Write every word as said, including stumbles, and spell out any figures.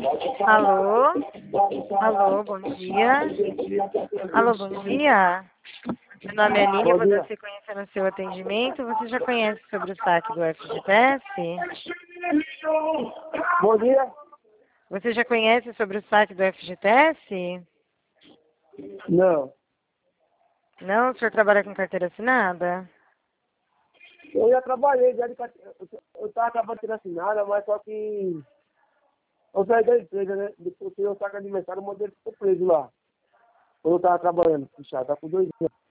Alô? Alô, bom dia. Alô, bom dia. Meu nome é Aline, eu vou dar sequência no seu atendimento. Você já conhece sobre o saque do F G T S? Bom dia. Você já conhece sobre o saque do F G T S? Não. Não? O senhor trabalha com carteira assinada? Eu já trabalhei, já de carte- eu estava acabando de assinada, mas só que eu saí da empresa, né? Depois que eu saco aniversário, o modelo ficou preso lá. Quando eu estava trabalhando, puxado, tá com dois anos.